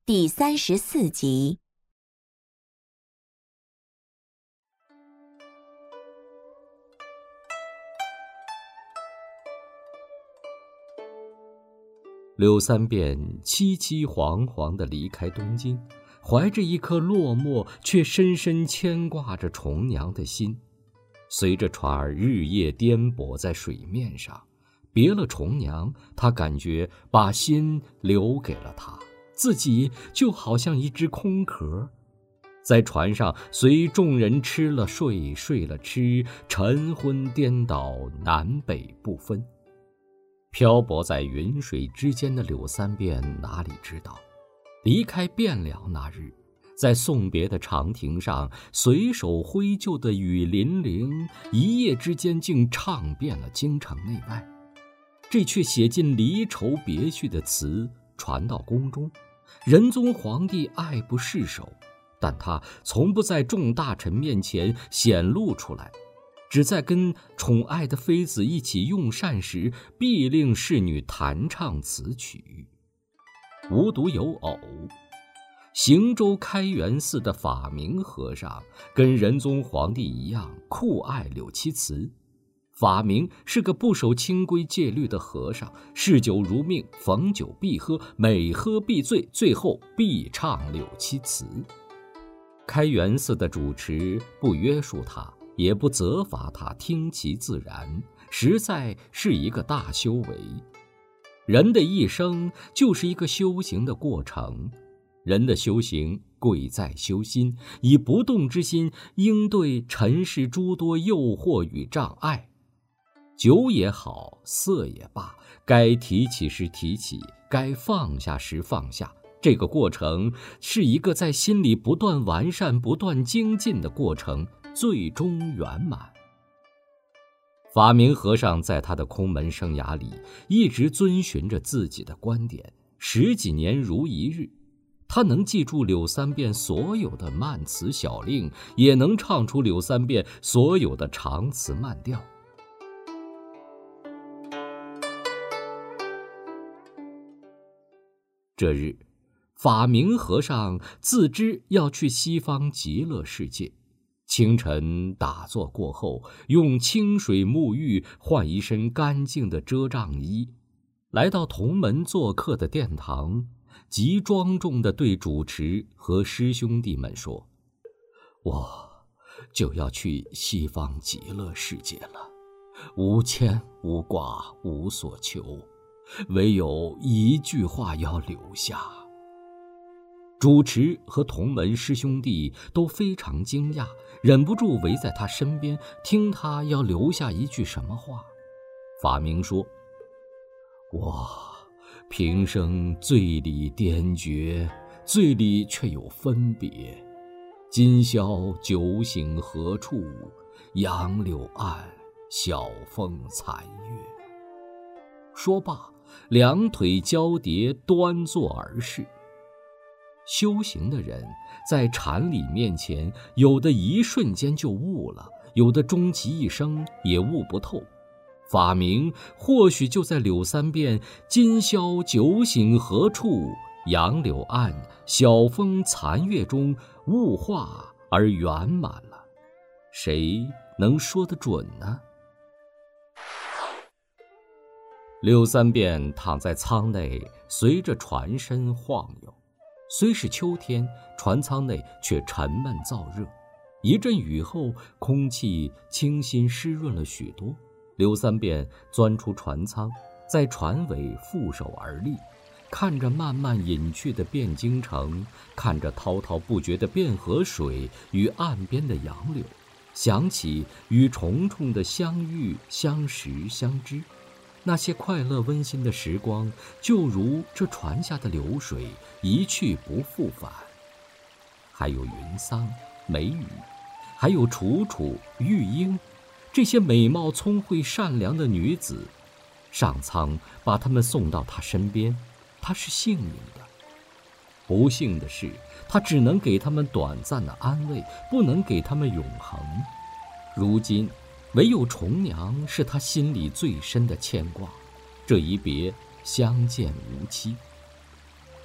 第34集。 柳三变凄凄惶惶地离开东京，怀着一颗落寞却深深牵挂着重娘的心，随着船儿日夜颠簸在水面上，别了重娘，他感觉把心留给了她，自己就好像一只空壳，在船上随众人吃了睡，睡了吃，晨昏颠倒，南北不分。漂泊在云水之间的柳三变哪里知道，离开汴梁那日，在送别的长亭上，随手挥就的雨霖铃，一夜之间竟唱遍了京城内外。这却写进离愁别绪的词传到宫中，仁宗皇帝爱不释手，但他从不在众大臣面前显露出来，只在跟宠爱的妃子一起用膳时，必令侍女弹唱此曲。无独有偶，行州开元寺的法明和尚跟仁宗皇帝一样酷爱柳七词。法明是个不守清规戒律的和尚，嗜酒如命，逢酒必喝，每喝必醉，最后必唱柳七词。开元寺的主持不约束他，也不责罚他，听其自然，实在是一个大修为。人的一生就是一个修行的过程，人的修行贵在修心，以不动之心应对尘世诸多诱惑与障碍。酒也好，色也罢，该提起时提起，该放下时放下，这个过程是一个在心里不断完善、不断精进的过程，最终圆满。法明和尚在他的空门生涯里一直遵循着自己的观点，10几年如一日。他能记住柳三变所有的慢词小令，也能唱出柳三变所有的长词慢调。这日，法明和尚自知要去西方极乐世界，清晨打坐过后，用清水沐浴，换一身干净的遮障衣，来到同门做客的殿堂，极庄重地对主持和师兄弟们说：“我就要去西方极乐世界了，无牵无挂无所求，唯有一句话要留下。”主持和同门师兄弟都非常惊讶，忍不住围在他身边，听他要留下一句什么话。法明说：“我平生醉里颠绝，醉里却有分别。今宵酒醒何处？杨柳岸，晓风残月。”说罢，两腿交叠，端坐而视。修行的人在禅理面前，有的一瞬间就悟了，有的终其一生也悟不透。法明或许就在柳三变今宵酒醒何处，杨柳岸，晓风残月中悟化而圆满了，谁能说得准呢？柳三变躺在舱内，随着船身晃悠。虽是秋天，船舱内却沉闷燥热。一阵雨后，空气清新湿润了许多。柳三变钻出船舱，在船尾负手而立，看着慢慢隐去的汴京城，看着滔滔不绝的汴河水与岸边的杨柳，想起与重重的相遇、相识、相知。那些快乐温馨的时光，就如这船下的流水，一去不复返。还有云桑、梅雨，还有楚楚、玉英，这些美貌聪慧善良的女子，上苍把她们送到他身边，他是幸运的。不幸的是，他只能给他们短暂的安慰，不能给他们永恒。如今唯有重娘是他心里最深的牵挂，这一别相见无期。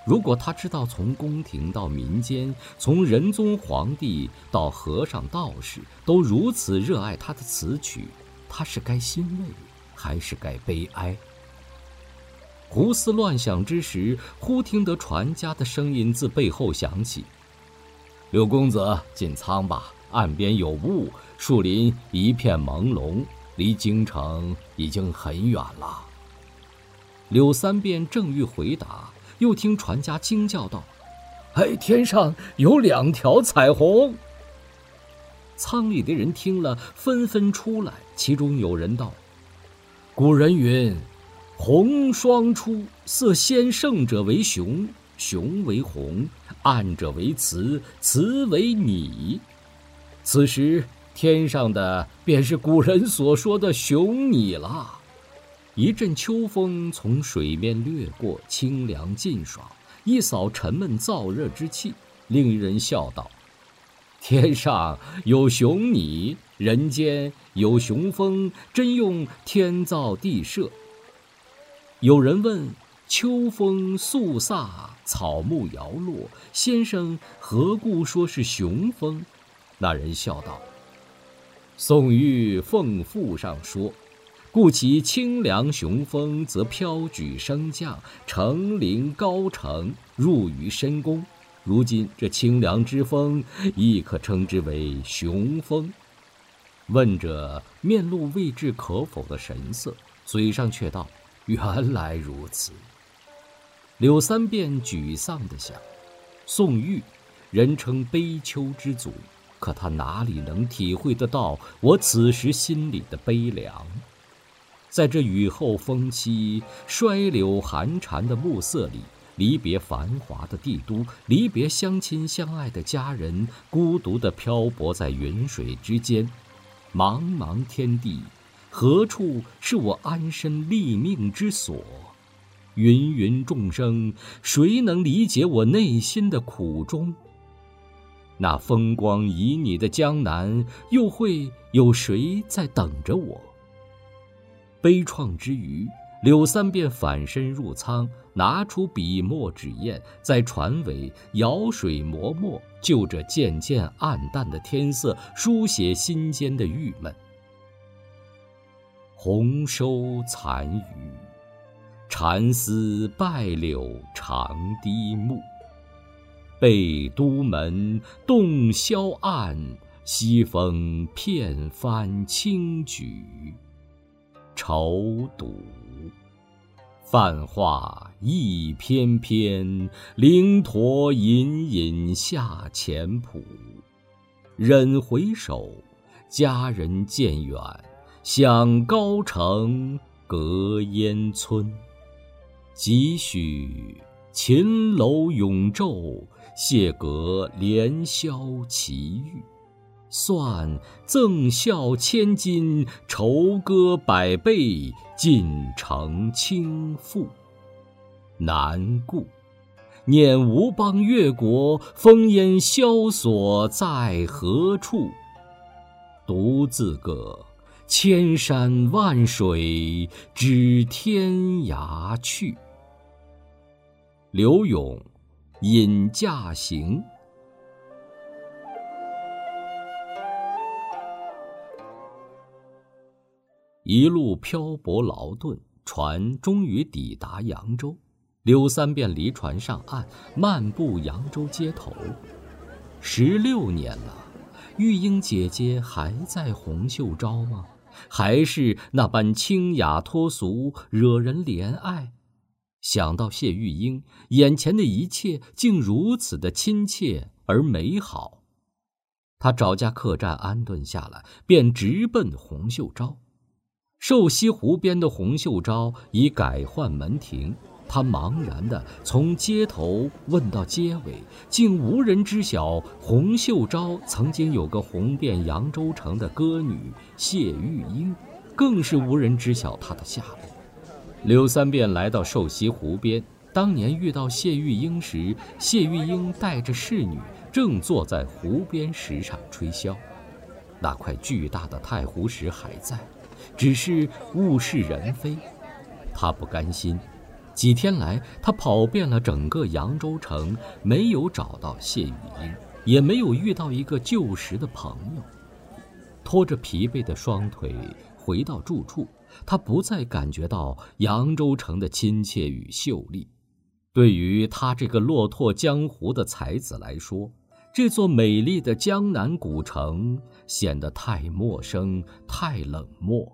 如果他知道从宫廷到民间，从仁宗皇帝到和尚道士都如此热爱他的词曲，他是该欣慰还是该悲哀？胡思乱想之时，忽听得船家的声音自背后响起：“柳公子，进舱吧，岸边有雾，树林一片朦胧，离京城已经很远了。”柳三变正欲回答，又听船家惊叫道：“哎，天上有2条彩虹！”舱里的人听了，纷纷出来。其中有人道：“古人云，红双出，色先胜者为雄，雄为红，暗者为雌，雌为拟。此时天上的便是古人所说的雄拟了。”一阵秋风从水面掠过，清凉劲爽，一扫沉闷燥热之气。另一人笑道：“天上有雄拟，人间有雄风，真用天造地设。”有人问：“秋风肃飒，草木摇落，先生何故说是雄风？”那人笑道：“宋玉凤赋上说，故其清凉雄风，则飘举升降，成陵高城，入于深宫。如今这清凉之风，亦可称之为雄风。”问者面露未置可否的神色，嘴上却道：“原来如此。”柳三变沮丧地想，宋玉人称悲秋之祖，可他哪里能体会得到我此时心里的悲凉？在这雨后风凄、衰柳寒蝉的暮色里，离别繁华的帝都，离别相亲相爱的家人，孤独地漂泊在云水之间。茫茫天地，何处是我安身立命之所？芸芸众生，谁能理解我内心的苦衷？那风光旖旎的江南，又会有谁在等着我？悲怆之余，柳三变反身入舱，拿出笔墨纸砚，在船尾舀水磨墨，就着渐渐暗淡的天色，书写心间的郁闷。红收残余，蚕丝败柳长堤暮。北都门洞箫暗，西风片帆轻举。愁堵，泛画一篇篇，灵驼隐隐下前谱。忍回首，佳人渐远，想高城隔烟村。几许秦楼永昼，谢阁连宵奇遇。算赠笑千金，愁歌百倍，尽成倾赋。难顾，念吴邦越国，烽烟萧索在何处？独自个，千山万水，指天涯去。柳永，引驾行。一路漂泊劳顿，船终于抵达扬州。柳三变离船上岸，漫步扬州街头。16年了，玉英姐姐还在洪秀昭吗？还是那般清雅脱俗，惹人怜爱？想到谢玉英，眼前的一切竟如此的亲切而美好。他找家客栈安顿下来，便直奔洪秀昭。瘦西湖边的洪秀昭已改换门庭，他茫然地从街头问到街尾，竟无人知晓洪秀昭曾经有个红遍扬州城的歌女谢玉英，更是无人知晓她的下落。柳三变来到瘦西湖边，当年遇到谢玉英时，谢玉英带着侍女正坐在湖边石上吹箫。那块巨大的太湖石还在，只是物是人非。他不甘心， 几天来，他跑遍了整个扬州城，没有找到谢雨英，也没有遇到一个旧时的朋友。拖着疲惫的双腿回到住处，他不再感觉到扬州城的亲切与秀丽。对于他这个落拓江湖的才子来说，这座美丽的江南古城显得太陌生，太冷漠。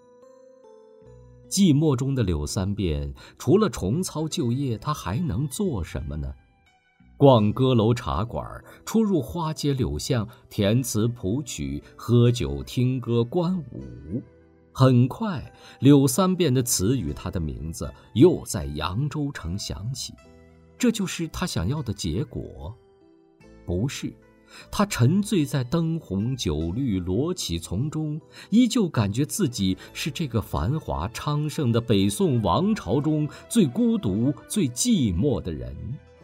寂寞中的柳三变，除了重操旧业，他还能做什么呢？逛歌楼茶馆，出入花街柳巷，填词谱曲，喝酒听歌观舞。很快，柳三变的词与他的名字又在扬州城响起。这就是他想要的结果？不是，他沉醉在灯红酒绿罗绮丛中，依旧感觉自己是这个繁华昌盛的北宋王朝中最孤独最寂寞的人。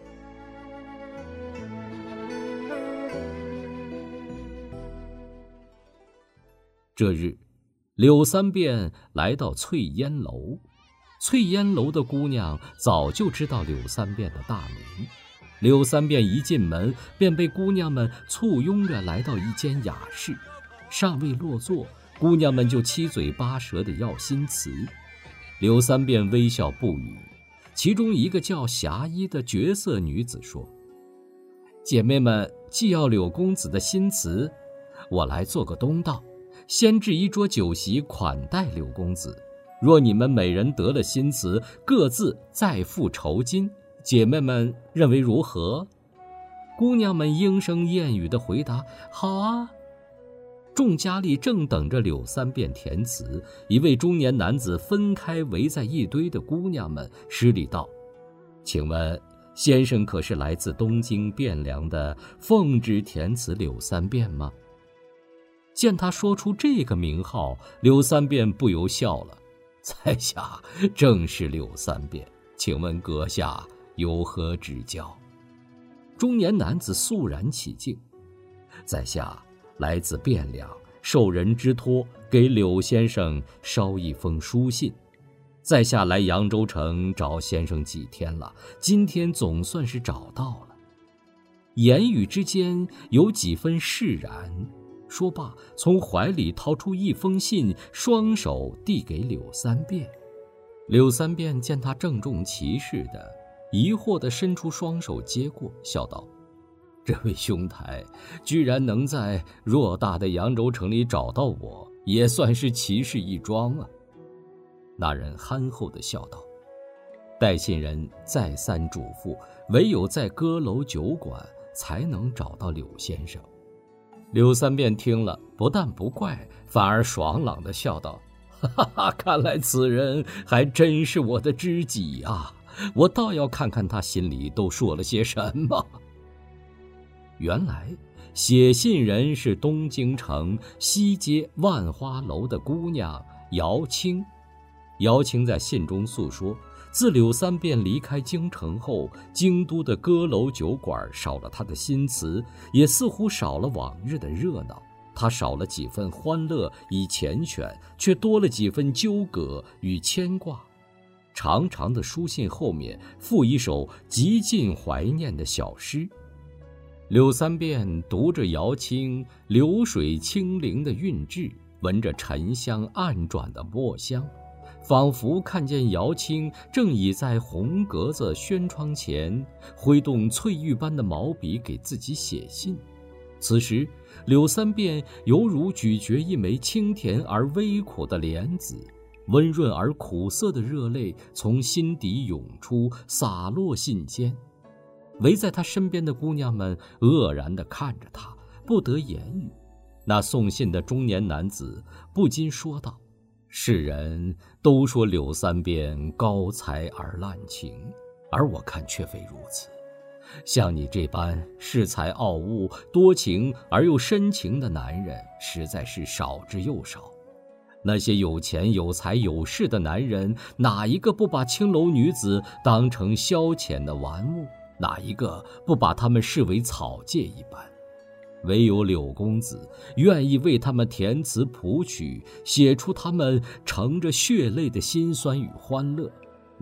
这日，柳三变来到翠烟楼。翠烟楼的姑娘早就知道柳三变的大名。柳三变一进门，便被姑娘们簇拥着来到一间雅室，尚未落座，姑娘们就七嘴八舌地要新词。柳三变微笑不语。其中一个叫霞衣的绝色女子说：“姐妹们既要柳公子的新词，我来做个东道，先置一桌酒席款待柳公子。若你们每人得了新词，各自再付酬金，姐妹们认为如何？”姑娘们莺声燕语地回答：“好啊。”众佳丽正等着柳三变填词，一位中年男子分开围在一堆的姑娘们，施礼道：“请问先生可是来自东京汴梁的奉旨填词柳三变吗？”见他说出这个名号，柳三变不由笑了：“在下正是柳三变，请问阁下有何指教？”中年男子肃然起敬：“在下来自汴梁，受人之托给柳先生捎一封书信。在下来扬州城找先生几天了，今天总算是找到了。”言语之间有几分释然。说罢，从怀里掏出一封信，双手递给柳三变。柳三变见他郑重其事的，疑惑地伸出双手接过，笑道：“这位兄台居然能在偌大的扬州城里找到我，也算是奇事一桩啊。”那人憨厚地笑道：“带信人再三嘱咐，唯有在歌楼酒馆才能找到柳先生。”柳三变听了，不但不怪，反而爽朗地笑道：“哈哈，看来此人还真是我的知己啊！我倒要看看他心里都说了些什么。”原来写信人是东京城西街万花楼的姑娘姚青。姚青在信中诉说，自柳三变离开京城后，京都的歌楼酒馆少了他的新词，也似乎少了往日的热闹。他少了几分欢乐与缱绻，却多了几分纠葛与牵挂。长长的书信后面附一首极尽怀念的小诗。柳三变读着姚青流水清灵的韵致，闻着沉香暗转的墨香，仿佛看见姚青正倚在红格子轩窗前，挥动翠玉般的毛笔给自己写信。此时柳三变犹如咀嚼一枚清甜而微苦的莲子，温润而苦涩的热泪从心底涌出，洒落信笺。围在他身边的姑娘们愕然地看着他，不得言语。那送信的中年男子不禁说道：“世人都说柳三变高才而滥情，而我看却非如此。像你这般恃才傲物、多情而又深情的男人，实在是少之又少。那些有钱有才有势的男人，哪一个不把青楼女子当成消遣的玩物？哪一个不把他们视为草芥一般？唯有柳公子愿意为他们填词谱曲，写出他们乘着血泪的辛酸与欢乐。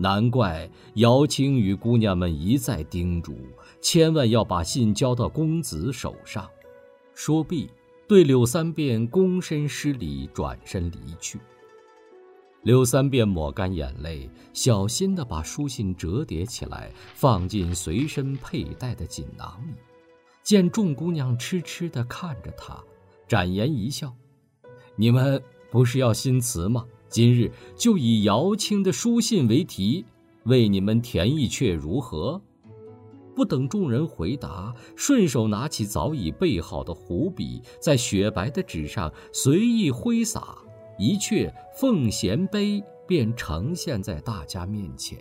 难怪姚青与姑娘们一再叮嘱，千万要把信交到公子手上。说毕，对柳三变躬身施礼，转身离去。柳三变抹干眼泪，小心地把书信折叠起来，放进随身佩戴的锦囊里。见众姑娘痴痴地看着他，展颜一笑：“你们不是要新词吗？今日就以姚青的书信为题，为你们填一阙如何？”不等众人回答，顺手拿起早已备好的湖笔，在雪白的纸上随意挥洒，一阙《奉贤碑》便呈现在大家面前。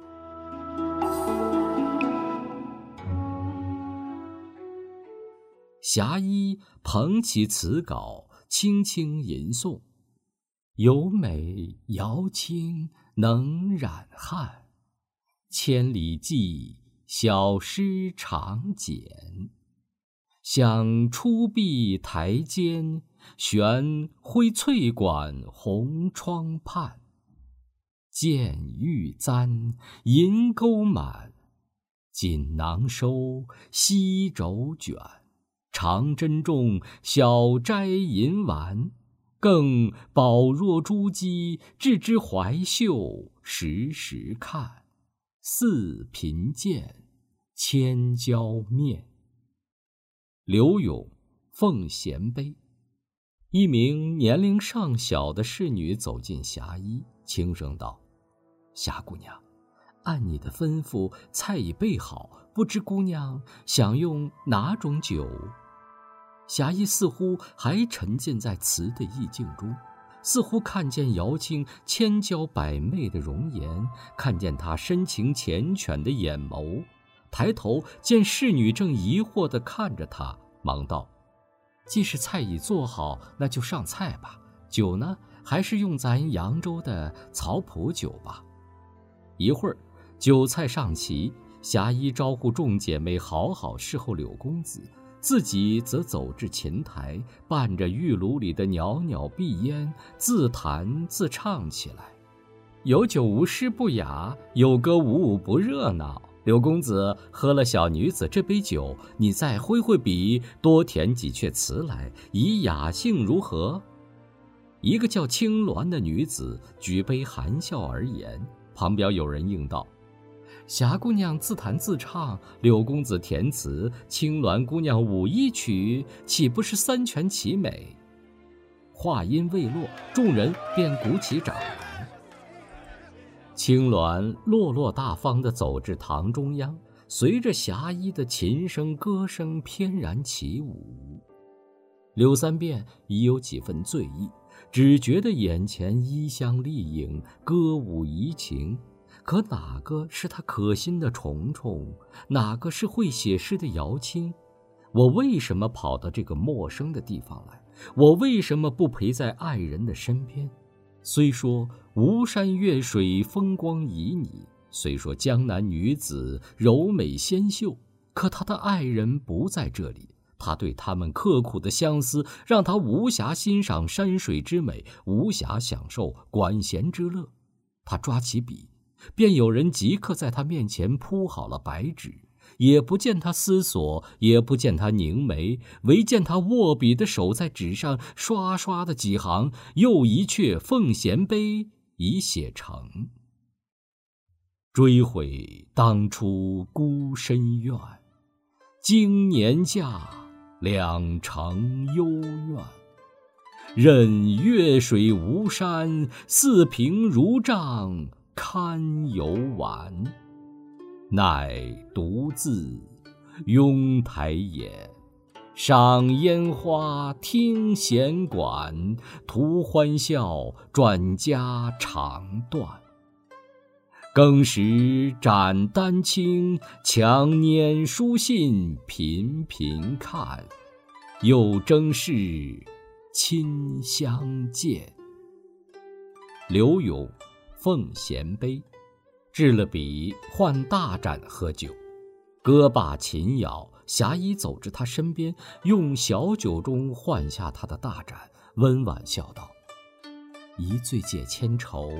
侠医捧起词稿，轻轻吟诵：“有美姚青能染汉，千里寄小诗常简。想出壁台间，悬灰翠管红窗畔。见玉簪银钩满，锦囊收西轴卷。长针重，小斋银丸，更宝若珠玑，置之怀袖，时时看。似贫贱，千娇面。”柳永《奉贤碑》。一名年龄尚小的侍女走进侠医，轻声道：“霞姑娘，按你的吩咐，菜已备好，不知姑娘想用哪种酒？”侠医似乎还沉浸在词的意境中，似乎看见姚青千娇百媚的容颜，看见她深情缱绻的眼眸，抬头见侍女正疑惑地看着他，忙道：“既是菜已做好，那就上菜吧。酒呢，还是用咱扬州的曹普酒吧。”一会儿，酒菜上齐，侠医招呼众姐妹好好侍候柳公子，自己则走至琴台，伴着玉炉里的袅袅碧烟，自弹自唱起来。有酒无诗不雅，有歌无舞不热闹。柳公子喝了小女子这杯酒，你再挥挥笔，多填几阙词来，以雅兴如何？一个叫青鸾的女子举杯含笑而言，旁边有人应道：“霞姑娘自弹自唱，柳公子填词，青鸾姑娘舞一曲，岂不是三全其美？”话音未落，众人便鼓起掌来。青鸾落落大方地走至堂中央，随着侠医的琴声歌声翩然起舞。柳三变已有几分醉意，只觉得眼前衣香丽影，歌舞怡情，可哪个是他可心的虫虫，哪个是会写诗的姚青？我为什么跑到这个陌生的地方来？我为什么不陪在爱人的身边？虽说巫山月水风光旖旎，虽说江南女子柔美纤秀，可他的爱人不在这里，他对他们刻苦的相思，让他无暇欣赏山水之美，无暇享受管弦之乐。他抓起笔，便有人即刻在他面前铺好了白纸，也不见他思索，也不见他凝眉，唯见他握笔的手在纸上刷刷的几行，又一阙《奉贤碑》已写成。追悔当初孤身怨，经年嫁两城幽怨。任月水吴山，四平如帐堪游玩。乃独自拥台眼，赏烟花听弦管，图欢笑转家肠断。更时展丹青，强拈书信频频看，又争是亲相见。柳永《奉贤碑》。制了笔，换大盏喝酒。歌罢琴摇，侠医走至他身边，用小酒盅换下他的大盏，温婉笑道：“一醉解千愁，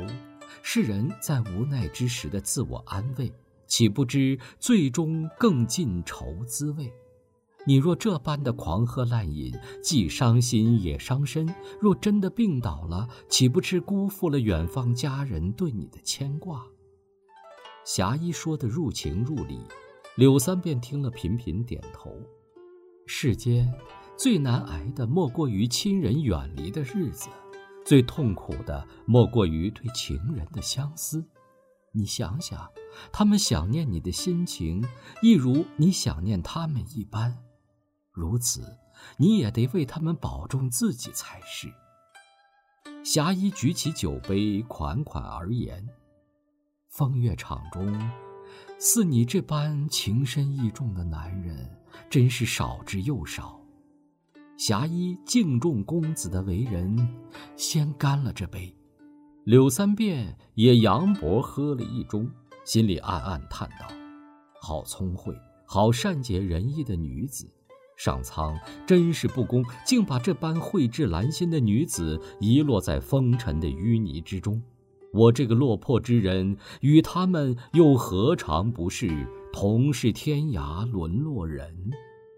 是人在无奈之时的自我安慰，岂不知最终更尽愁滋味？你若这般的狂喝滥饮，既伤心也伤身，若真的病倒了，岂不是辜负了远方家人对你的牵挂？侠医说得入情入理，柳三变听了频频点头。世间最难挨的莫过于亲人远离的日子，最痛苦的莫过于对情人的相思。你想想，他们想念你的心情，亦如你想念他们一般。如此，你也得为他们保重自己才是。侠医举起酒杯，款款而言：风月场中，似你这般情深意重的男人，真是少之又少。侠医敬重公子的为人，先干了这杯。柳三变也扬脖喝了一盅，心里暗暗叹道：好聪慧，好善解人意的女子，上苍真是不公，竟把这般蕙质兰心的女子遗落在风尘的淤泥之中。我这个落魄之人，与他们又何尝不是同是天涯沦落人？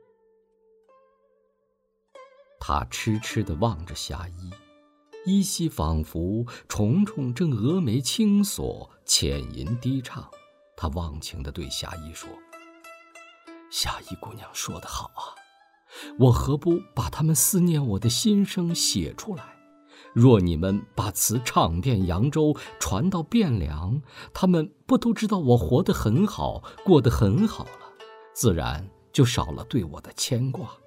他痴痴地望着侠医，依稀仿佛重重正峨眉轻锁，浅吟低唱。他忘情地对侠医说：侠医姑娘说得好啊，我何不把他们思念我的心声写出来？若你们把词唱遍扬州，传到汴梁，他们不都知道我活得很好，过得很好了，自然就少了对我的牵挂。